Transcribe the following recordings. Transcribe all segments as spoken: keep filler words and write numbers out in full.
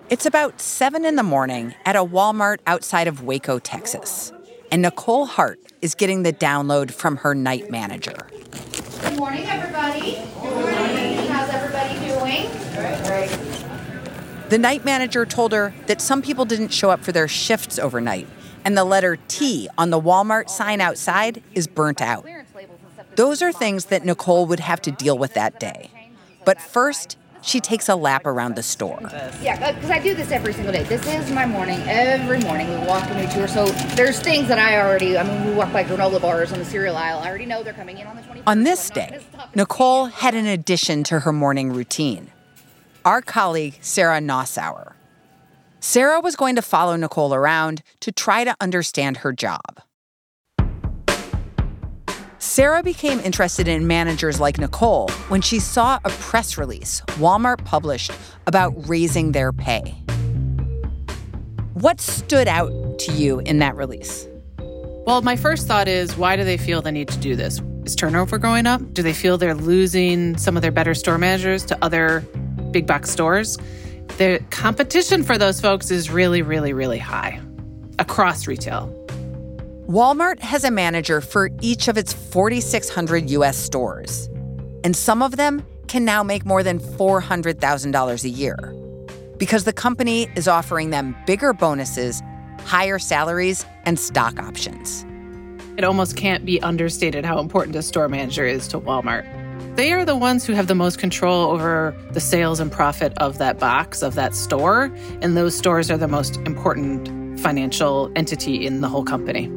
It's about seven in the morning at a Walmart outside of Waco, Texas. And Nicole Hart is getting the download from her night manager. Good morning, everybody. Good morning. How's everybody doing? Great, great. The night manager told her that some people didn't show up for their shifts overnight, and the letter T on the Walmart sign outside is burnt out. Those are things that Nicole would have to deal with that day. But first, she takes a lap around the store. Yeah, because I do this every single day. This is my morning. Every morning we walk and we tour. So there's things that I already, I mean, we walk by granola bars on the cereal aisle. I already know they're coming in on the twenty-first. On this day, Nicole had an addition to her morning routine. Our colleague, Sarah Nossauer. Sarah was going to follow Nicole around to try to understand her job. Sarah became interested in managers like Nicole when she saw a press release Walmart published about raising their pay. What stood out to you in that release? Well, my first thought is, why do they feel the need to do this? Is turnover going up? Do they feel they're losing some of their better store managers to other big box stores? The competition for those folks is really, really, really high across retail. Walmart has a manager for each of its forty-six hundred U S stores, and some of them can now make more than four hundred thousand dollars a year because the company is offering them bigger bonuses, higher salaries, and stock options. It almost can't be understated how important a store manager is to Walmart. They are the ones who have the most control over the sales and profit of that box, of that store, and those stores are the most important financial entity in the whole company.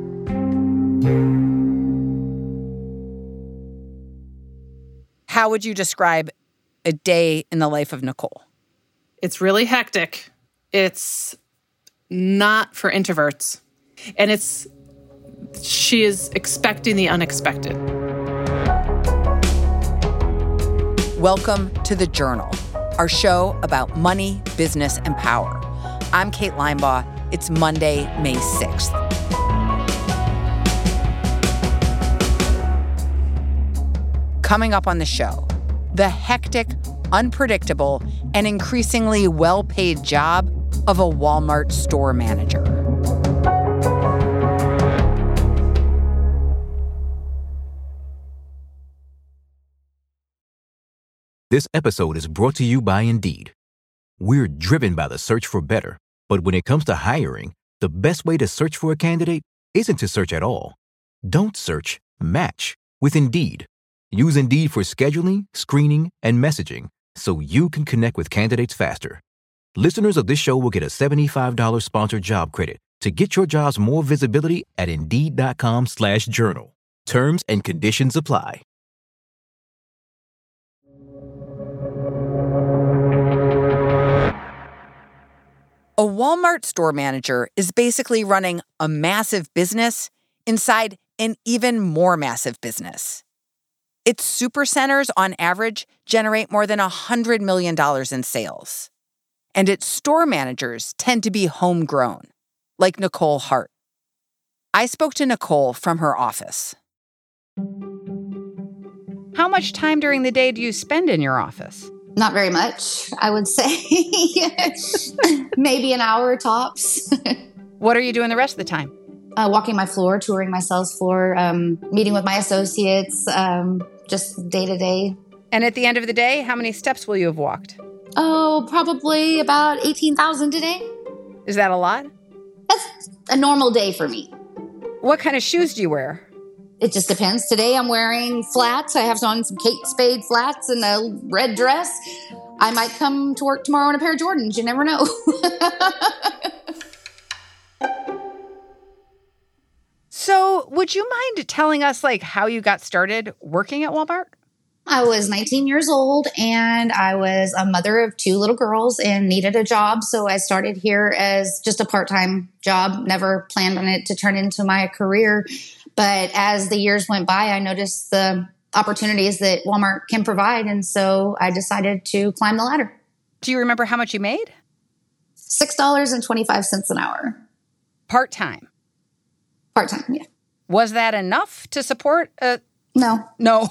How would you describe a day in the life of Nicole? It's really hectic. It's not for introverts. And it's, she is expecting the unexpected. Welcome to The Journal, our show about money, business, and power. I'm Kate Linebaugh. It's Monday, May sixth. Coming up on the show, the hectic, unpredictable, and increasingly well-paid job of a Walmart store manager. This episode is brought to you by Indeed. We're driven by the search for better, but when it comes to hiring, the best way to search for a candidate isn't to search at all. Don't search, match with Indeed. Use Indeed for scheduling, screening, and messaging so you can connect with candidates faster. Listeners of this show will get a seventy-five dollars sponsored job credit to get your jobs more visibility at Indeed.com slash journal. Terms and conditions apply. A Walmart store manager is basically running a massive business inside an even more massive business. Its supercenters, on average, generate more than one hundred million dollars in sales. And its store managers tend to be homegrown, like Nicole Hart. I spoke to Nicole from her office. How much time during the day do you spend in your office? Not very much, I would say. Maybe an hour tops. What are you doing the rest of the time? Uh, walking my floor, touring my sales floor, um, meeting with my associates, um, just day to day. And at the end of the day, how many steps will you have walked? Oh, probably about eighteen thousand today. Is that a lot? That's a normal day for me. What kind of shoes do you wear? It just depends. Today I'm wearing flats. I have on some Kate Spade flats and a red dress. I might come to work tomorrow in a pair of Jordans. You never know. So would you mind telling us, like, how you got started working at Walmart? I was nineteen years old and I was a mother of two little girls and needed a job. So I started here as just a part-time job, never planned on it to turn into my career. But as the years went by, I noticed the opportunities that Walmart can provide. And so I decided to climb the ladder. Do you remember how much you made? six dollars and twenty-five cents an hour. Part-time? Part-time, yeah. Was that enough to support a... No. No.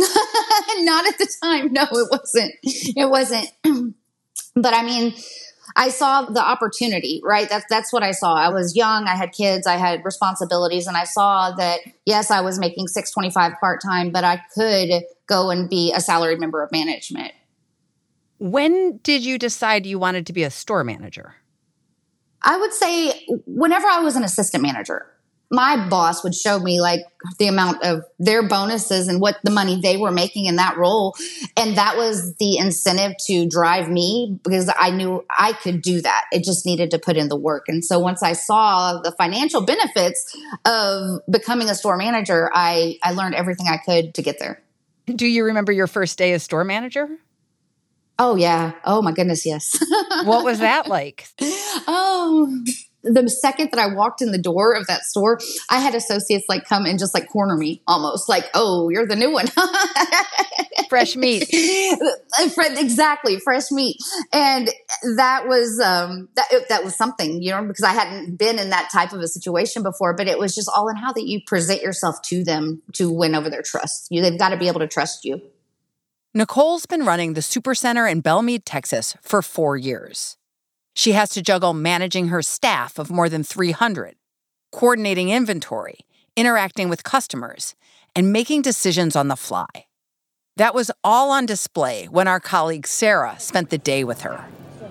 Not at the time. No, it wasn't. It wasn't. But I mean, I saw the opportunity, right? That's, that's what I saw. I was young. I had kids. I had responsibilities. And I saw that, yes, I was making six twenty-five part-time, but I could go and be a salaried member of management. When did you decide you wanted to be a store manager? I would say whenever I was an assistant manager, my boss would show me like the amount of their bonuses and what the money they were making in that role. And that was the incentive to drive me because I knew I could do that. It just needed to put in the work. And so once I saw the financial benefits of becoming a store manager, I, I learned everything I could to get there. Do you remember your first day as store manager? Oh, yeah. Oh, my goodness, yes. What was that like? Oh, the second that I walked in the door of that store, I had associates like come and just like corner me almost like, oh, you're the new one. Fresh meat. Exactly. Fresh meat. And that was, um, that, that was something, you know, because I hadn't been in that type of a situation before, but it was just all in how that you present yourself to them to win over their trust. You, they've got to be able to trust you. Nicole's been running the Supercenter in Belmead, Texas for four years. She has to juggle managing her staff of more than three hundred, coordinating inventory, interacting with customers, and making decisions on the fly. That was all on display when our colleague Sarah spent the day with her.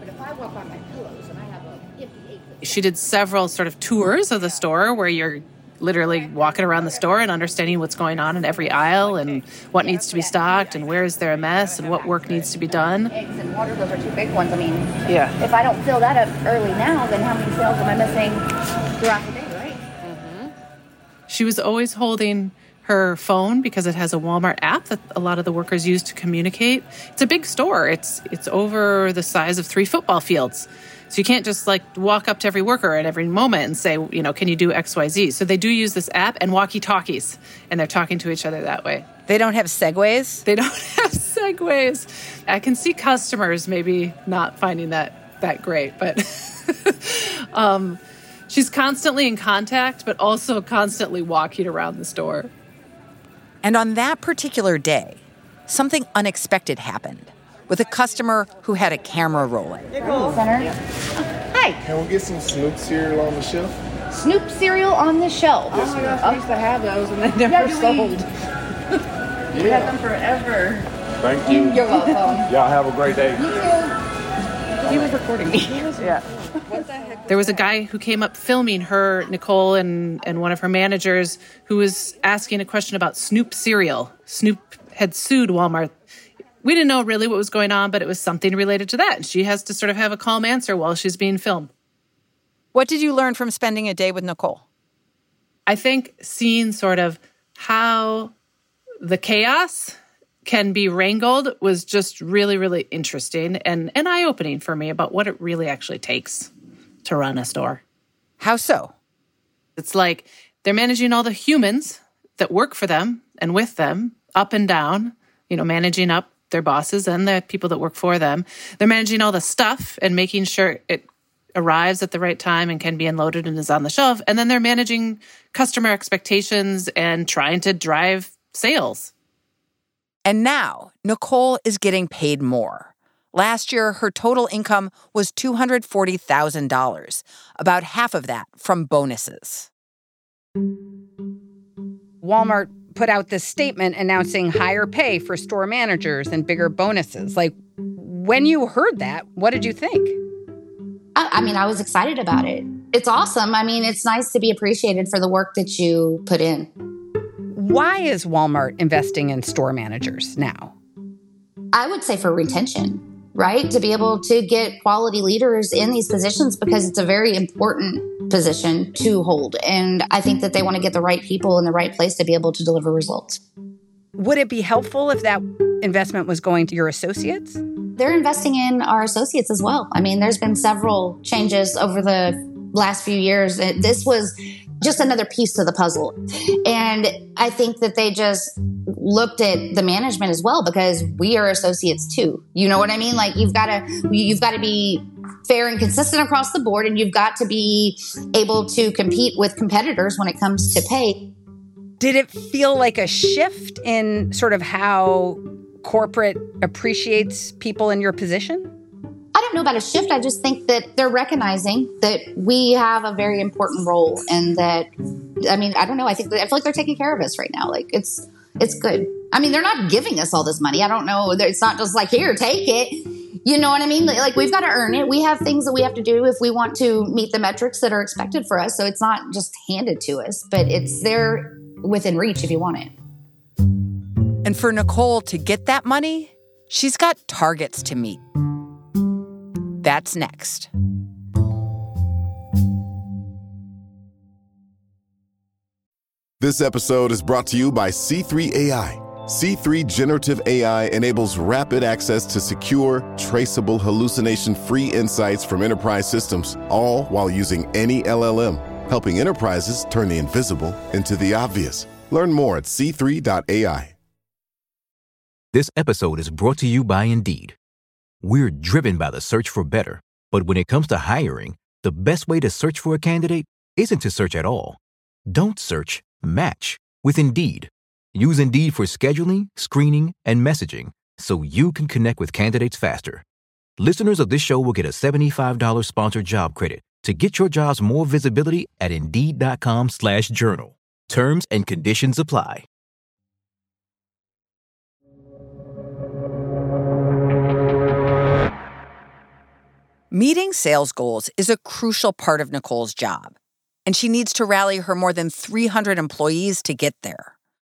She did several sort of tours of the store where you're literally walking around the store and understanding what's going on in every aisle and what needs to be stocked and where is there a mess and what work needs to be done. Eggs and water, those are two big ones. I mean, yeah. If I don't fill that up early now, then how many sales am I missing throughout the day, right? Mm-hmm. She was always holding her phone because it has a Walmart app that a lot of the workers use to communicate. It's a big store. It's it's over the size of three football fields. So you can't just like walk up to every worker at every moment and say, you know, can you do X, Y, Z? So they do use this app and walkie-talkies, and they're talking to each other that way. They don't have Segways? They don't have Segways. I can see customers maybe not finding that that great, but um, she's constantly in contact, but also constantly walking around the store. And on that particular day, something unexpected happened with a customer who had a camera rolling. Center. Hi. Can we get some Snoop cereal on the shelf? Snoop cereal on the shelf. Yes, Oh, ma'am. my gosh, I used to have those and they never Yeah, sold. Yeah. We had them forever. Thank you. You're welcome. Y'all have a great day. He was recording me. Yeah. What the heck? There was a guy who came up filming her, Nicole, and, and one of her managers, who was asking a question about Snoop cereal. Snoop had sued Walmart. We didn't know really what was going on, but it was something related to that. And she has to sort of have a calm answer while she's being filmed. What did you learn from spending a day with Nicole? I think seeing sort of how the chaos can be wrangled was just really, really interesting and, and eye-opening for me about what it really actually takes to run a store. How so? It's like they're managing all the humans that work for them and with them, up and down, you know, managing up their bosses and the people that work for them. They're managing all the stuff and making sure it arrives at the right time and can be unloaded and is on the shelf. And then they're managing customer expectations and trying to drive sales. And now Nicole is getting paid more. Last year, her total income was two hundred forty thousand dollars, about half of that from bonuses. Walmart put out this statement announcing higher pay for store managers and bigger bonuses. Like, when you heard that, what did you think? I, I mean, I was excited about it. It's awesome. I mean, it's nice to be appreciated for the work that you put in. Why is Walmart investing in store managers now? I would say for retention, right? To be able to get quality leaders in these positions because it's a very important position to hold. And I think that they want to get the right people in the right place to be able to deliver results. Would it be helpful if that investment was going to your associates? They're investing in our associates as well. I mean, there's been several changes over the last few years. This was just another piece to the puzzle. And I think that they just looked at the management as well because we are associates too. You know what I mean? Like you've got to, you've got to be fair and consistent across the board, and you've got to be able to compete with competitors when it comes to pay. Did it feel like a shift in sort of how corporate appreciates people in your position? I don't know about a shift. I just think that they're recognizing that we have a very important role, and that, I mean, I don't know. I think I feel like they're taking care of us right now. Like it's it's good. I mean, they're not giving us all this money. I don't know. It's not just like, here, take it. You know what I mean? Like, we've got to earn it. We have things that we have to do if we want to meet the metrics that are expected for us. So it's not just handed to us, but it's there within reach if you want it. And for Nicole to get that money, she's got targets to meet. That's next. This episode is brought to you by C three A I. C three Generative A I enables rapid access to secure, traceable, hallucination-free insights from enterprise systems, all while using any L L M, helping enterprises turn the invisible into the obvious. Learn more at c three dot a i. This episode is brought to you by Indeed. We're driven by the search for better, but when it comes to hiring, the best way to search for a candidate isn't to search at all. Don't search, match with Indeed. Use Indeed for scheduling, screening, and messaging so you can connect with candidates faster. Listeners of this show will get a seventy-five dollars sponsored job credit to get your jobs more visibility at Indeed.com slash journal. Terms and conditions apply. Meeting sales goals is a crucial part of Nicole's job, and she needs to rally her more than three hundred employees to get there.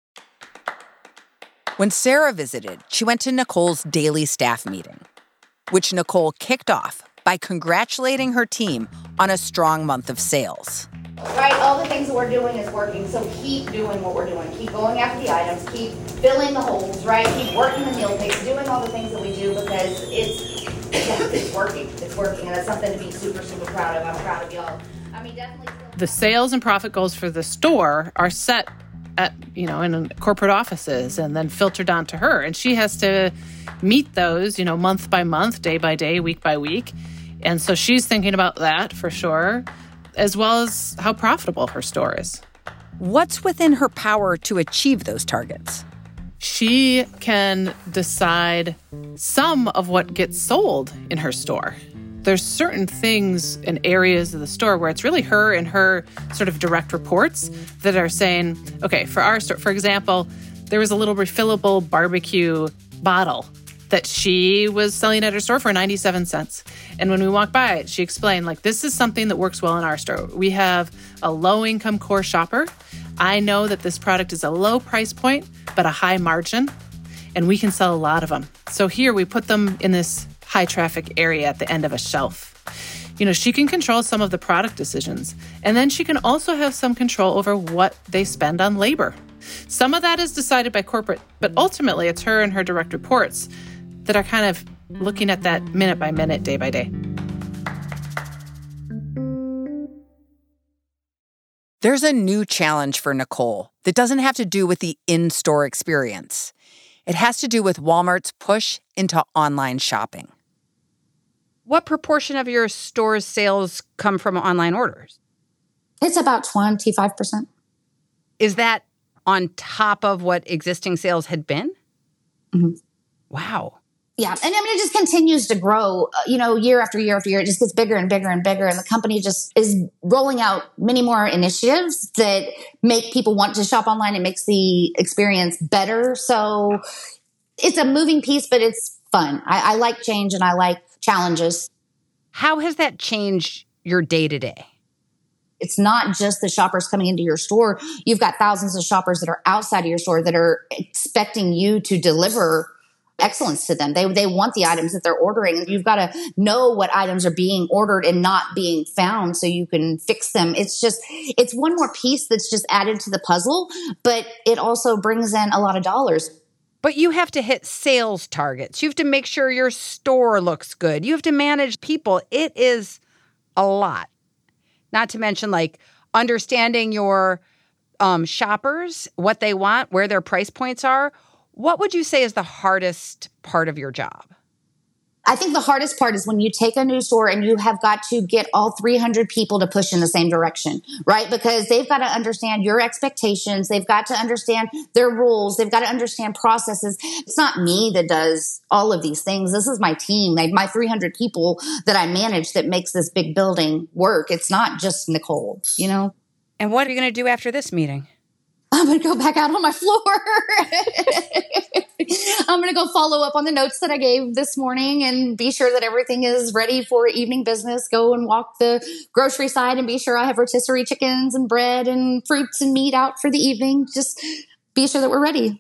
When Sarah visited, she went to Nicole's daily staff meeting, which Nicole kicked off by congratulating her team on a strong month of sales. Right, all the things that we're doing is working, so keep doing what we're doing. Keep going after the items, keep filling the holes, right? Keep working the meal picks, doing all the things that we do, because it's it's working. It's working, and that's something to be super, super proud of. I'm proud of y'all. I mean, definitely. The sales and profit goals for the store are set at, you know, in corporate offices and then filtered down to her. And she has to meet those, you know, month by month, day by day, week by week. And so she's thinking about that for sure, as well as how profitable her store is. What's within her power to achieve those targets? She can decide some of what gets sold in her store. There's certain things in areas of the store where it's really her and her sort of direct reports that are saying, okay, for our store, for example, there was a little refillable barbecue bottle that she was selling at her store for ninety-seven cents. And when we walked by it, she explained, like, this is something that works well in our store. We have a low-income core shopper. I know that this product is a low price point, but a high margin, and we can sell a lot of them. So here we put them in this high traffic area at the end of a shelf. You know, she can control some of the product decisions, and then she can also have some control over what they spend on labor. Some of that is decided by corporate, but ultimately it's her and her direct reports that are kind of looking at that minute by minute, day by day. There's a new challenge for Nicole that doesn't have to do with the in-store experience. It has to do with Walmart's push into online shopping. What proportion of your store's sales come from online orders? It's about twenty-five percent. Is that on top of what existing sales had been? Mm-hmm. Wow. Yeah. And I mean, it just continues to grow, uh, you know, year after year after year. It just gets bigger and bigger and bigger. And the company just is rolling out many more initiatives that make people want to shop online. It makes the experience better. So it's a moving piece, but it's fun. I, I like change and I like challenges. How has that changed your day to day? It's not just the shoppers coming into your store. You've got thousands of shoppers that are outside of your store that are expecting you to deliver excellence to them. They they want the items that they're ordering. You've got to know what items are being ordered and not being found so you can fix them. It's just, it's one more piece that's just added to the puzzle, but it also brings in a lot of dollars. But you have to hit sales targets. You have to make sure your store looks good. You have to manage people. It is a lot. Not to mention, like, understanding your um, shoppers, what they want, where their price points are. What would you say is the hardest part of your job? I think the hardest part is when you take a new store and you have got to get all three hundred people to push in the same direction, right? Because they've got to understand your expectations. They've got to understand their rules. They've got to understand processes. It's not me that does all of these things. This is my team, like my three hundred people that I manage that makes this big building work. It's not just Nicole, you know? And what are you going to do after this meeting? I'm going to go back out on my floor. I'm going to go follow up on the notes that I gave this morning and be sure that everything is ready for evening business. Go and walk the grocery side and be sure I have rotisserie chickens and bread and fruits and meat out for the evening. Just be sure that we're ready.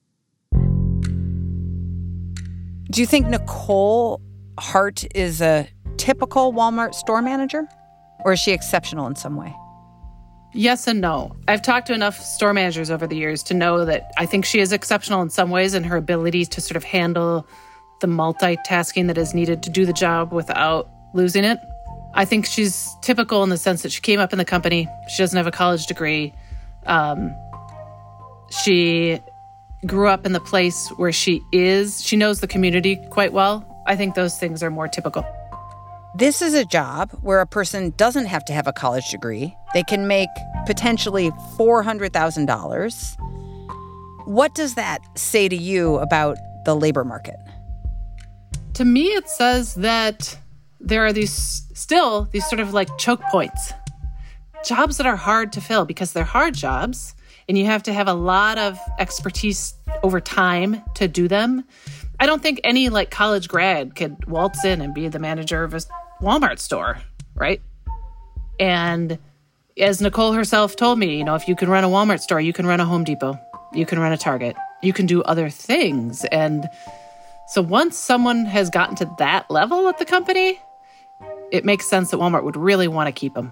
Do you think Nicole Hart is a typical Walmart store manager, or is she exceptional in some way? Yes and no. I've talked to enough store managers over the years to know that I think she is exceptional in some ways in her ability to sort of handle the multitasking that is needed to do the job without losing it. I think she's typical in the sense that she came up in the company. She doesn't have a college degree. Um, she grew up in the place where she is. She knows the community quite well. I think those things are more typical. This is a job where a person doesn't have to have a college degree. They can make potentially four hundred thousand dollars. What does that say to you about the labor market? To me, it says that there are these still these sort of like choke points. Jobs that are hard to fill because they're hard jobs and you have to have a lot of expertise over time to do them. I don't think any like college grad could waltz in and be the manager of a Walmart store, right? And as Nicole herself told me, you know, if you can run a Walmart store, you can run a Home Depot, you can run a Target, you can do other things. And so once someone has gotten to that level at the company, it makes sense that Walmart would really want to keep them.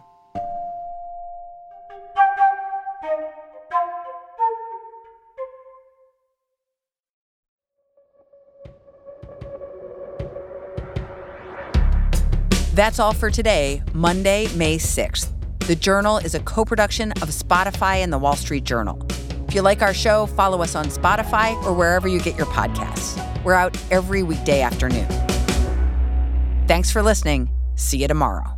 That's all for today, Monday, May sixth. The Journal is a co-production of Spotify and The Wall Street Journal. If you like our show, follow us on Spotify or wherever you get your podcasts. We're out every weekday afternoon. Thanks for listening. See you tomorrow.